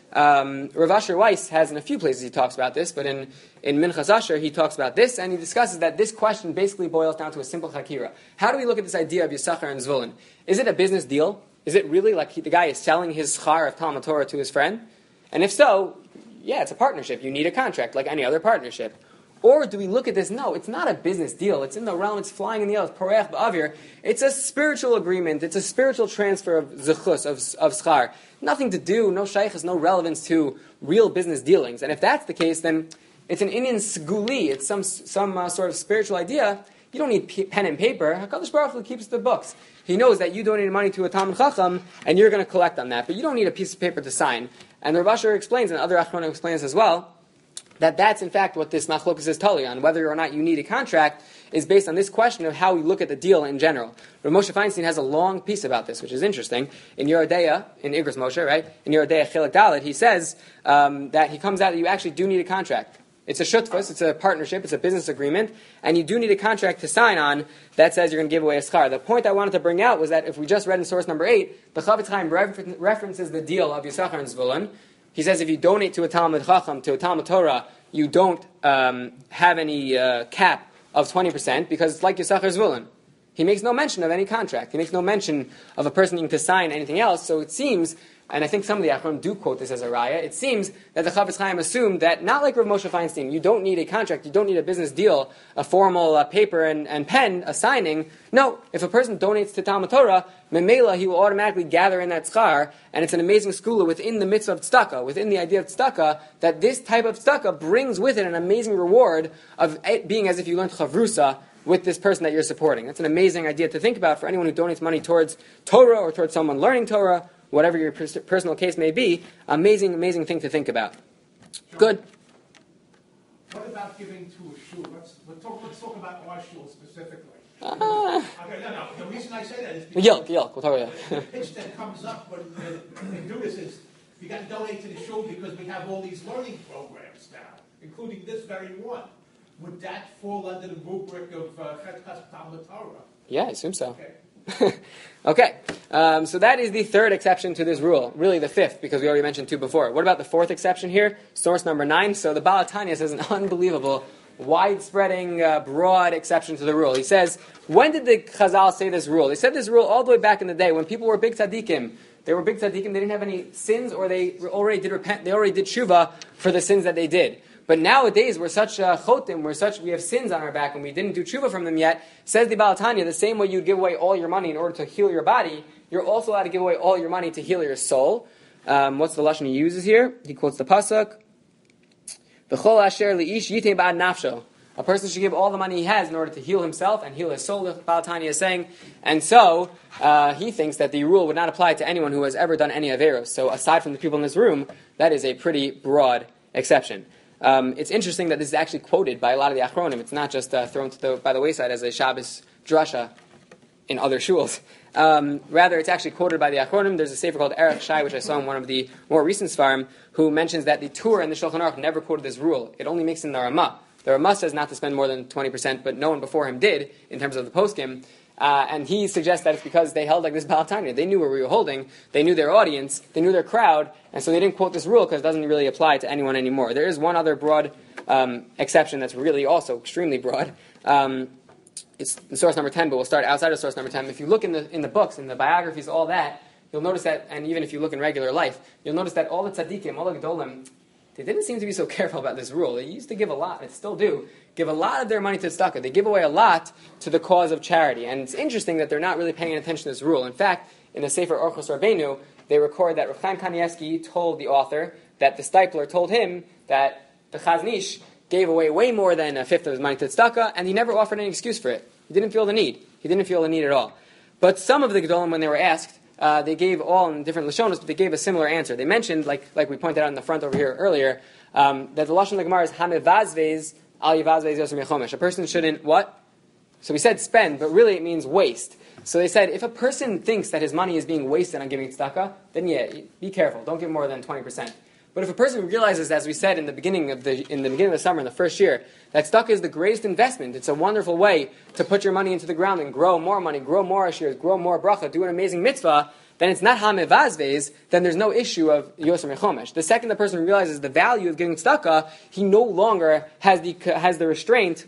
S1: Um, Rav Asher Weiss has in a few places he talks about this, but in, in Minchas Asher he talks about this, and he discusses that this question basically boils down to a simple chakira. How do we look at this idea of Yisachar and Zvulun? Is it a business deal? Is it really like he, the guy is selling his schar of Talmud Torah to his friend? And if so, yeah, it's a partnership. You need a contract like any other partnership. Or do we look at this? No, it's not a business deal. It's in the realm, it's flying in the air, it's poreach ba'avir. It's a spiritual agreement. It's a spiritual transfer of zechus, of, of schar. Nothing to do, no shaykhs, no relevance to real business dealings. And if that's the case, then it's an inyan seguli. It's some, some uh, sort of spiritual idea. You don't need p- pen and paper. HaKadosh Baruch Hu keeps the books. He knows that you donated money to a Talmud Chacham, and you're going to collect on that. But you don't need a piece of paper to sign. And the Rav Asher explains, and other Achronim explains as well, that that's in fact what this machlokus is totally on. Whether or not you need a contract is based on this question of how we look at the deal in general. Rav Moshe Feinstein has a long piece about this, which is interesting. In Yerodeya, in Igros Moshe, right? In Yerodeya Chilek Dalet, he says um, that he comes out that you actually do need a contract. It's a shutfus, it's a partnership, it's a business agreement, and you do need a contract to sign on that says you're going to give away a schar. The point I wanted to bring out was that if we just read in source number eight, the Chavetz Chaim refer- references the deal of Yisachar and Zvulun. He says if you donate to a Talmud Chacham, to a Talmud Torah, you don't um, have any uh, cap of twenty percent because it's like Yisachar Zvulun. He makes no mention of any contract. He makes no mention of a person needing to sign anything else, so it seems, and I think some of the Achronim do quote this as a raya, it seems that the Chavetz Chaim assumed that, not like Rav Moshe Feinstein, you don't need a contract, you don't need a business deal, a formal uh, paper and, and pen, a signing. No, if a person donates to Talmud Torah, memela, he will automatically gather in that schar, and it's an amazing skula within the mitzvah of tzedakah, within the idea of tzedakah, that this type of tzedakah brings with it an amazing reward of it being as if you learned chavrusa with this person that you're supporting. That's an amazing idea to think about for anyone who donates money towards Torah or towards someone learning Torah, whatever your pers- personal case may be. Amazing, amazing thing to think about.
S3: John,
S1: Good.
S3: What about giving to a shul? Let's, let's, talk, let's talk about our shul specifically.
S1: Uh,
S3: Okay, no, no. The reason I say that is because
S1: Yilk, Yilk, we'll talk about
S3: the
S1: that.
S3: pitch that comes up when they do this is, you got to donate to the shul because we have all these learning programs now, including this very one. Would that fall under the rubric of uh, Chetkas Talmud Torah?
S1: Yeah, I assume so.
S3: Okay.
S1: Okay, um, so that is the third exception to this rule. Really the fifth, because we already mentioned two before. What about the fourth exception here? Source number nine. So the Baal Tanya says an unbelievable, widespreading, uh, broad exception to the rule. He says, when did the Chazal say this rule? They said this rule all the way back in the day when people were big tzaddikim. They were big tzaddikim, they didn't have any sins, or they already did repent, they already did tshuva for the sins that they did. But nowadays, we're such uh, chotim, we're such, we have sins on our back, and we didn't do tshuva from them yet. Says the Baal Tanya, the same way you give away all your money in order to heal your body, you're also allowed to give away all your money to heal your soul. Um, what's the lashon he uses here? He quotes the pasuk, "V'chol asher li'ish yitei ba'ad nafsho." A person should give all the money he has in order to heal himself and heal his soul, the Baal Tanya is saying. And so, uh, he thinks that the rule would not apply to anyone who has ever done any averos. So aside from the people in this room, that is a pretty broad exception. Um, it's interesting that this is actually quoted by a lot of the Achronim. It's not just uh, thrown to the, by the wayside as a Shabbos drasha in other shuls. Um, rather, it's actually quoted by the Achronim. There's a sefer called Erech Shai, which I saw in one of the more recent Svarim, who mentions that the Torah and the Shulchan Aruch never quoted this rule. It only makes in the Ramah. The Ramah says not to spend more than twenty percent, but no one before him did, in terms of the poskim. Uh, and he suggests that it's because they held like this Baal Tanya. They knew where we were holding, they knew their audience, they knew their crowd, and so they didn't quote this rule because it doesn't really apply to anyone anymore. There is one other broad um, exception that's really also extremely broad. Um, it's in source number ten, but we'll start outside of source number ten. If you look in the in the books, in the biographies, all that, you'll notice that, and even if you look in regular life, you'll notice that all the tzaddikim, all the gedolim, they didn't seem to be so careful about this rule. They used to give a lot, and still do, give a lot of their money to tzedakah. They give away a lot to the cause of charity. And it's interesting that they're not really paying attention to this rule. In fact, in the Sefer Orchos Rabbeinu, they record that Rav Chaim Kanievsky told the author that the stipler told him that the Chazon Ish gave away way more than a fifth of his money to tzedakah, and he never offered any excuse for it. He didn't feel the need. He didn't feel the need at all. But some of the gedolim, when they were asked, Uh, they gave all in different lashonos, but they gave a similar answer. They mentioned, like like we pointed out in the front over here earlier, um, that the lashon of the Gemara is hamevazvez al yivazvez yosem yechomesh. A person shouldn't what? So we said spend, but really it means waste. So they said, if a person thinks that his money is being wasted on giving tzedakah, then yeah, be careful. Don't give more than twenty percent. But if a person realizes, as we said in the beginning of the in the beginning of the summer, in the first year, that tzedakah is the greatest investment, it's a wonderful way to put your money into the ground and grow more money, grow more ashirs, grow more bracha, do an amazing mitzvah, then it's not hamevazvez, then there's no issue of yoser mechomesh. The second the person realizes the value of giving tzedakah, he no longer has the has the restraint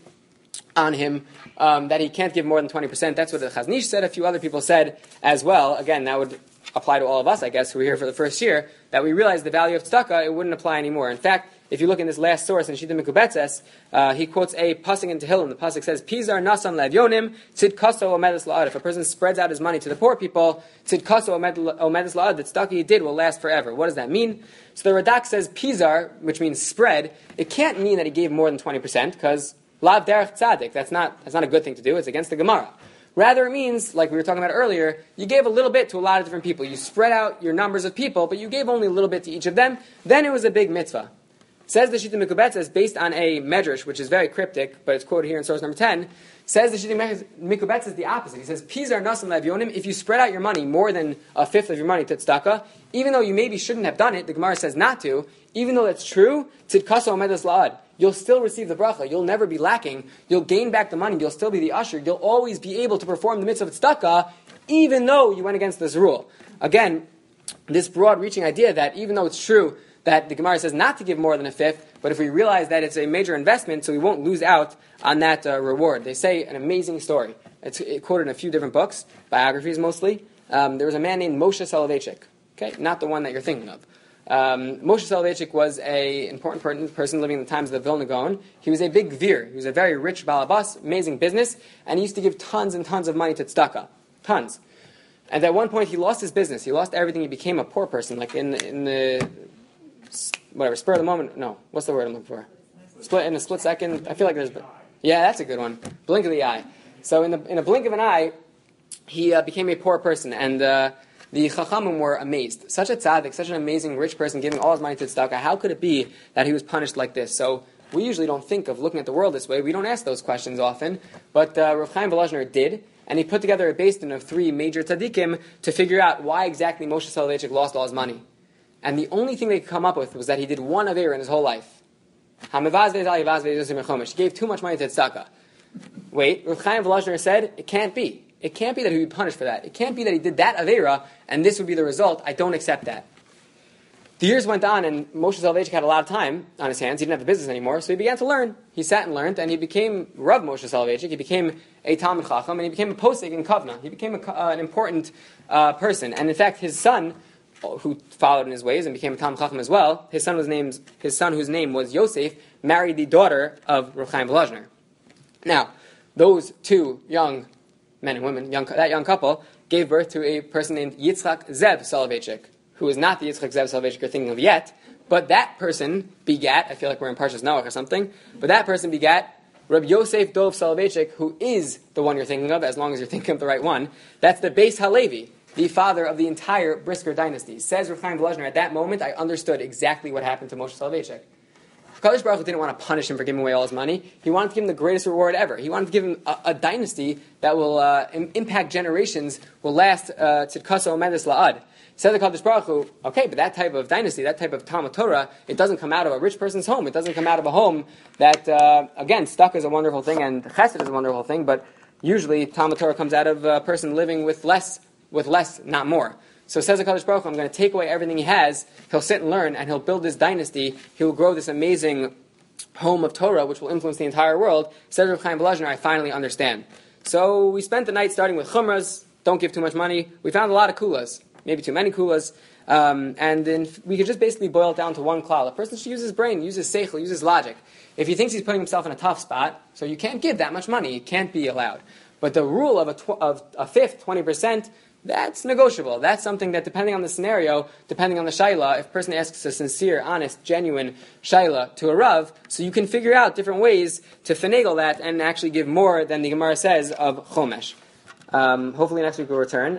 S1: on him um, that he can't give more than twenty percent. That's what the Chazon Ish said. A few other people said as well. Again, that would apply to all of us, I guess, who are here for the first year, that we realize the value of tzedakah, it wouldn't apply anymore. In fact, if you look in this last source, in Shita Mekubetzes, uh, he quotes a pasuk in Tehillim. The pasuk says, Pizar nasan levyonim, tzid kaso omedes la'ad. If a person spreads out his money to the poor people, tzid kaso omedes la'ad, the tzedakah he did will last forever. What does that mean? So the Radak says, Pizar, which means spread, it can't mean that he gave more than twenty percent, because lav derech tzadik, that's not, that's not a good thing to do, it's against the Gemara. Rather, it means, like we were talking about earlier, you gave a little bit to a lot of different people. You spread out your numbers of people, but you gave only a little bit to each of them. Then it was a big mitzvah. Says the Shita Mekubetzes, based on a medrash, which is very cryptic, but it's quoted here in source number ten, says the Shita Mekubetzes the opposite. He says, Pizar nasan levyonim, if you spread out your money more than a fifth of your money to tzedakah, even though you maybe shouldn't have done it, the Gemara says not to, even though that's true, tzid kaso omedes la'ad, you'll still receive the bracha, you'll never be lacking, you'll gain back the money, you'll still be the usher, you'll always be able to perform the mitzvah of tzedakah, even though you went against this rule. Again, this broad-reaching idea that even though it's true that the Gemara says not to give more than a fifth, but if we realize that it's a major investment, so we won't lose out on that uh, reward. They say an amazing story. It's it quoted in a few different books, biographies mostly. Um, there was a man named Moshe Soloveitchik, okay, not the one that you're thinking of. Um, Moshe Soloveitchik was an important per- person living in the times of the Vilna Gaon. He was a big vir. He was a very rich balabas, amazing business, and he used to give tons and tons of money to tzedakah. Tons. And at one point he lost his business. He lost everything. He became a poor person, like in the, in the whatever, spur of the moment. No, what's the word I'm looking for? Split in a split second. I feel like there's, yeah, that's a good one. Blink of the eye. So in the in a blink of an eye, he uh, became a poor person, and uh, the Chachamim were amazed. Such a tzaddik, such an amazing rich person, giving all his money to tzedakah. How could it be that he was punished like this? So we usually don't think of looking at the world this way. We don't ask those questions often, but uh, Rav Chaim Volozhiner did, and he put together a beis din of three major tzaddikim to figure out why exactly Moshe Soloveitchik lost all his money. And the only thing they could come up with was that he did one aveira in his whole life. He gave too much money to tzedakah. Wait, Rav Chaim Volozhiner said, it can't be. It can't be that he would be punished for that. It can't be that he did that aveira, and this would be the result. I don't accept that. The years went on, and Moshe Soloveitchik had a lot of time on his hands. He didn't have the business anymore, so he began to learn. He sat and learned, and he became Rav Moshe Soloveitchik. He became a Talmid Chacham, and he became a posek in Kovna. He became a, uh, an important uh, person. And in fact, his son, who followed in his ways and became a Talmid Chacham as well, his son was named, his son whose name was Yosef, married the daughter of Rav Chaim Volozhiner. Now, those two young men and women, young, that young couple, gave birth to a person named Yitzchak Zev Soloveitchik, who is not the Yitzchak Zev Soloveitchik you're thinking of yet, but that person begat, I feel like we're in Parshas Noach or something, but that person begat Reb Yosef Dov Soloveitchik, who is the one you're thinking of, as long as you're thinking of the right one. That's the Beis Halevi, the father of the entire Brisker dynasty. Says Rav Chaim Volozhiner, at that moment I understood exactly what happened to Moshe Soloveitchik. Kadosh Baruch Hu didn't want to punish him for giving away all his money. He wanted to give him the greatest reward ever. He wanted to give him a, a dynasty that will uh, im- impact generations, will last tzidkaso omedes la'ad. Says the Kadosh Baruch Hu, okay, but that type of dynasty, that type of Talmud Torah, it doesn't come out of a rich person's home. It doesn't come out of a home that, uh, again, stuck is a wonderful thing and chesed is a wonderful thing, but usually Talmud Torah comes out of a person living with less, with less, not more. So says the Kadosh Baruch Hu, I'm going to take away everything he has, he'll sit and learn, and he'll build this dynasty, he will grow this amazing home of Torah, which will influence the entire world. Says Rav Chaim Volozhiner, I finally understand. So we spent the night starting with chumras, don't give too much money. We found a lot of kulas, maybe too many kulas, um, and then we could just basically boil it down to one klal. A person should use his brain, use his seichel, use his logic. If he thinks he's putting himself in a tough spot, so you can't give that much money, it can't be allowed. But the rule of a, tw- of a fifth, twenty percent, that's negotiable. That's something that, depending on the scenario, depending on the shaila, if a person asks a sincere, honest, genuine shaila to a Rav, so you can figure out different ways to finagle that and actually give more than the Gemara says of chomesh. Um, hopefully next week we'll return.